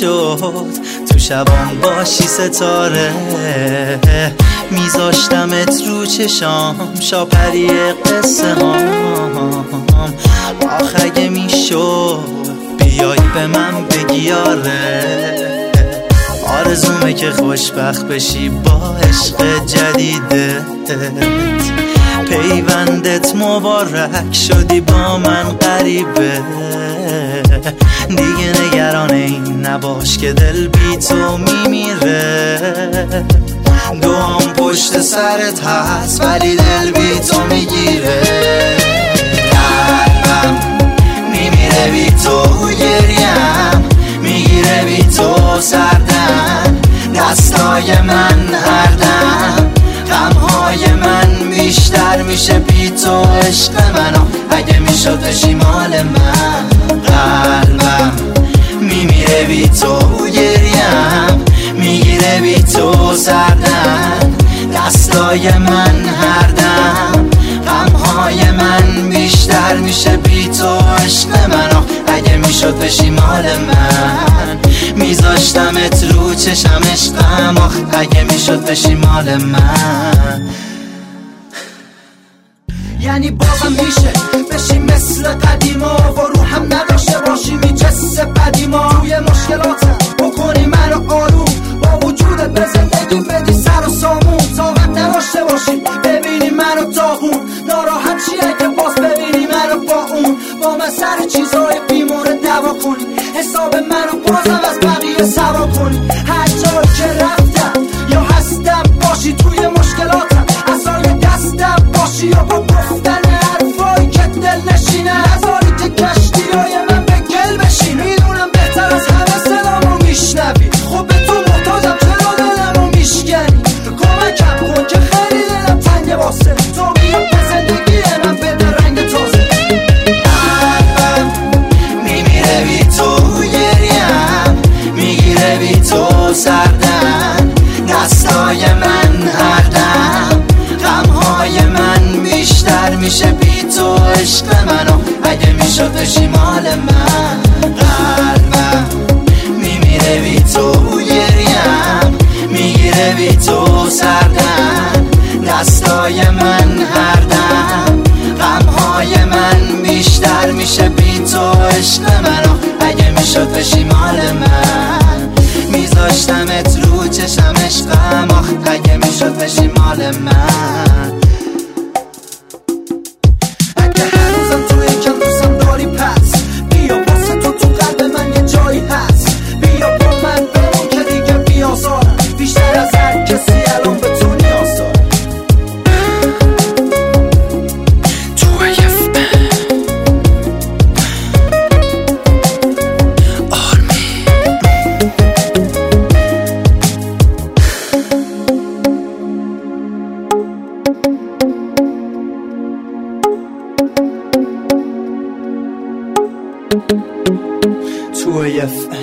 میشد تو شبام باشی ستاره، میذاشتمت رو چشام شاپری قصه هام. آخ اگه میشد بیای به من بگی آره، آرزومه که خوشبخت بشی با عشق جدیدت، پیوندت مبارک شدی با من غریبه، دیگه نگران این نباش که دل بی تو میمیره، دوام پشت سرت هست ولی دل بی تو میگیره، قلبم میمیره بی تو، گریم میگیره بی تو سردم، دستای من هردم، غمهای من بیشتر میشه بی تو، عشق منو اگه میشد بشی مال من، قلبم میمیره بی تو، گریم میگیره بی تو سردم، دستای من هردم، غمهای من بیشتر میشه بی تو، عشق منو اگه میشد بشی مال من، میذاشتمت رو چشم عشقم، آخ اگه میشد بشی مال من. یعنی بازم میشه بشی مثل قدیما و رو هم نداشته باشی میجسه قدیما، روی مشکلاتم بکنی منو آروم، با وجودت به زندگی بدی سر و سامون، طاقت نداشته باشی ببینی منو داغون، ناراحت چی اگه باز ببینی منو با اون، با من سر چیزای بیمورد دوا کنی، حساب منو بازم از بقیه سوا کنی، هر جایی که رفتم یا هستم باشی توی مشکلاتم، عصای دستم باشی یا با گفتن حرفایی که دل نشینه، نذاری که کشتیای من به گل بشینه، میدونم بهتر از همه صدامو میشنوی، خب به تو محتاجم چرا دلمو میشکنی، کمکم کن که خیلی دلم تنگه واسه تو، بیا به زندگی من بده رنگ تازه، قلبم میمیره بی تو، گریم میگیره بی تو سردم، دستای من هردم، غمهای من بیشتر میشه بی تو، عشق منو اگه میشد بشی مال من، قلبم میمیره بی تو، گریم میگیره بی تو سردم، دستای من هردم، غمهای من بیشتر میشه بی تو، عشق منو اگه میشد بشی مال من، میذاشتمت رو چشم عشقم، آخ اگه میشد بشی مال من. اگه هنوزم تو یکم دوستم داری پس بیا واسه تو قلب من یه جایی هست، بیا با من بمون که دیگه بیازارم، بیشتر از هر کسی الان به تو نیاز دارم. تو